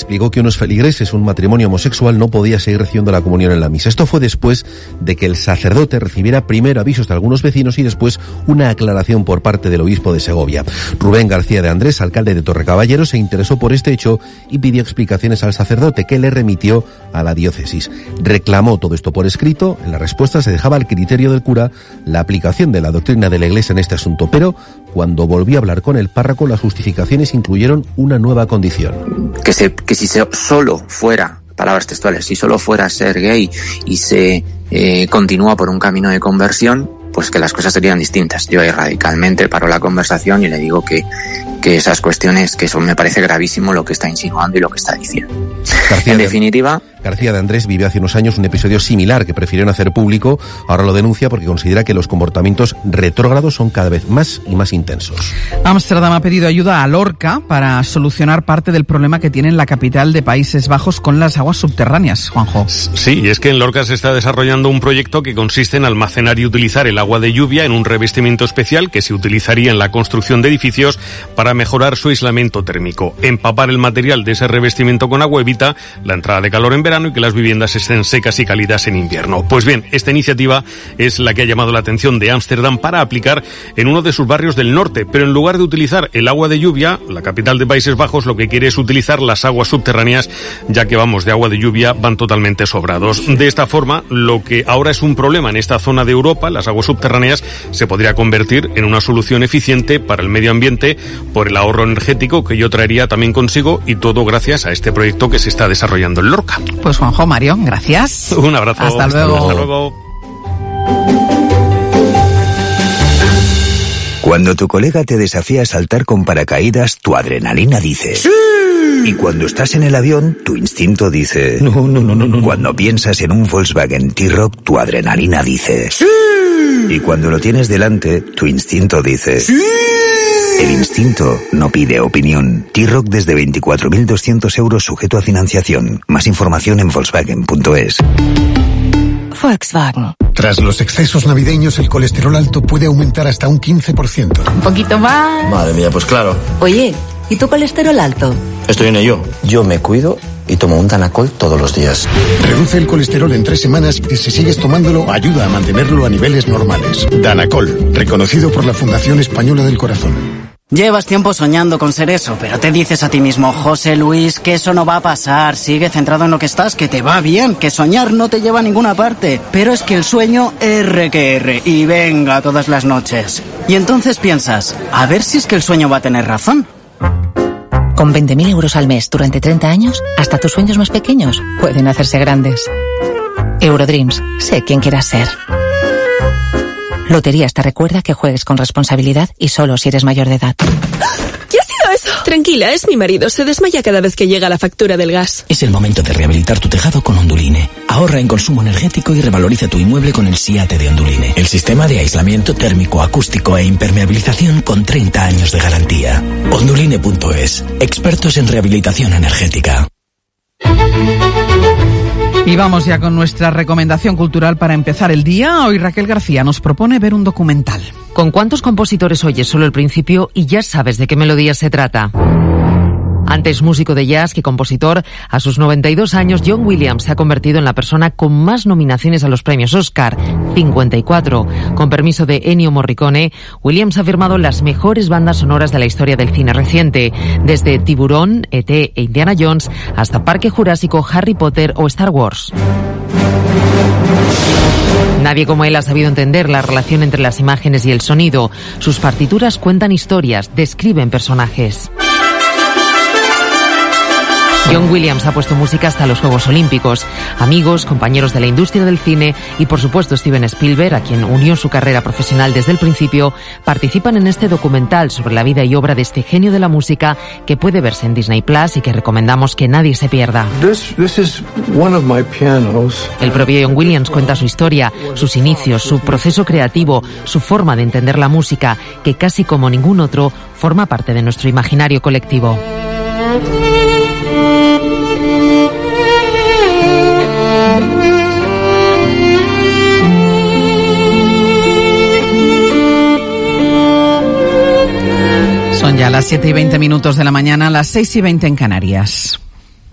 explicó que unos feligreses, un matrimonio homosexual, no podía seguir recibiendo la comunión en la misa. Esto fue después de que el sacerdote recibiera primero avisos de algunos vecinos y después una aclaración por parte del obispo de Segovia. Rubén García de Andrés, alcalde de Torrecaballero, se interesó por este hecho y pidió explicaciones al sacerdote, que le remitió a la diócesis. Reclamó todo esto por escrito. En la respuesta se dejaba al criterio del cura la aplicación de la doctrina de la Iglesia en este asunto, pero cuando volvió a hablar con el párroco, las justificaciones incluyeron una nueva condición. Que si solo fuera, palabras textuales, si solo fuera ser gay y se continúa por un camino de conversión, pues que las cosas serían distintas. Yo ahí radicalmente paro la conversación y le digo que esas cuestiones, que eso me parece gravísimo lo que está insinuando y lo que está diciendo. En definitiva, García de Andrés vivió hace unos años un episodio similar que prefirió no hacer público. Ahora lo denuncia porque considera que los comportamientos retrógrados son cada vez más y más intensos. Ámsterdam ha pedido ayuda a Lorca para solucionar parte del problema que tiene en la capital de Países Bajos con las aguas subterráneas, Juanjo. Sí, y es que en Lorca se está desarrollando un proyecto que consiste en almacenar y utilizar el agua de lluvia en un revestimiento especial que se utilizaría en la construcción de edificios para mejorar su aislamiento térmico. Empapar el material de ese revestimiento con agua evita la entrada de calor en verano y que las viviendas estén secas y cálidas en invierno. Pues bien, esta iniciativa es la que ha llamado la atención de Ámsterdam para aplicar en uno de sus barrios del norte, pero en lugar de utilizar el agua de lluvia, la capital de Países Bajos lo que quiere es utilizar las aguas subterráneas, ya que de agua de lluvia van totalmente sobrados. De esta forma, lo que ahora es un problema en esta zona de Europa, las aguas subterráneas, se podría convertir en una solución eficiente para el medio ambiente por el ahorro energético que ello traería también consigo, y todo gracias a este proyecto que se está desarrollando en Lorca. Pues Juanjo, Mario, gracias. Un abrazo. Hasta luego. Hasta luego. Cuando tu colega te desafía a saltar con paracaídas, tu adrenalina dice ¡sí! Y cuando estás en el avión, tu instinto dice no. Cuando piensas en un Volkswagen T-Roc, tu adrenalina dice ¡sí! Y cuando lo tienes delante, tu instinto dice ¡sí! El instinto no pide opinión. T-Roc desde 24.200 euros sujeto a financiación. Más información en Volkswagen.es. Volkswagen. Tras los excesos navideños, el colesterol alto puede aumentar hasta un 15%. Un poquito más. Madre mía, pues claro. Oye, ¿y tu colesterol alto? Estoy en ello. Yo me cuido y tomo un Danacol todos los días. Reduce el colesterol en 3 semanas y si sigues tomándolo, ayuda a mantenerlo a niveles normales. Danacol, reconocido por la Fundación Española del Corazón. Llevas tiempo soñando con ser eso, pero te dices a ti mismo, José Luis, que eso no va a pasar. Sigue centrado en lo que estás, que te va bien, que soñar no te lleva a ninguna parte. Pero es que el sueño R y venga todas las noches. Y entonces piensas, a ver si es que el sueño va a tener razón. Con 20.000 euros al mes durante 30 años, hasta tus sueños más pequeños pueden hacerse grandes. Eurodreams, sé quién quieras ser. Loterías te recuerda que juegues con responsabilidad y solo si eres mayor de edad. ¿Qué ha sido eso? Tranquila, es mi marido. Se desmaya cada vez que llega la factura del gas. Es el momento de rehabilitar tu tejado con Onduline. Ahorra en consumo energético y revaloriza tu inmueble con el SIATE de Onduline. El sistema de aislamiento térmico, acústico e impermeabilización con 30 años de garantía. Onduline.es. Expertos en rehabilitación energética. Y vamos ya con nuestra recomendación cultural para empezar el día. Hoy Raquel García nos propone ver un documental. ¿Con cuántos compositores oyes solo el principio y ya sabes de qué melodía se trata? Antes músico de jazz que compositor, a sus 92 años, John Williams se ha convertido en la persona con más nominaciones a los premios Oscar, 54. Con permiso de Ennio Morricone, Williams ha firmado las mejores bandas sonoras de la historia del cine reciente, desde Tiburón, E.T. e Indiana Jones, hasta Parque Jurásico, Harry Potter o Star Wars. Nadie como él ha sabido entender la relación entre las imágenes y el sonido. Sus partituras cuentan historias, describen personajes. John Williams ha puesto música hasta los Juegos Olímpicos. Amigos, compañeros de la industria del cine y, por supuesto, Steven Spielberg, a quien unió su carrera profesional desde el principio, participan en este documental sobre la vida y obra de este genio de la música que puede verse en Disney Plus y que recomendamos que nadie se pierda. This is one of my pianos. El propio John Williams cuenta su historia, sus inicios, su proceso creativo, su forma de entender la música, que casi como ningún otro forma parte de nuestro imaginario colectivo. Son ya las 7:20 de la mañana, las 6:20 en Canarias.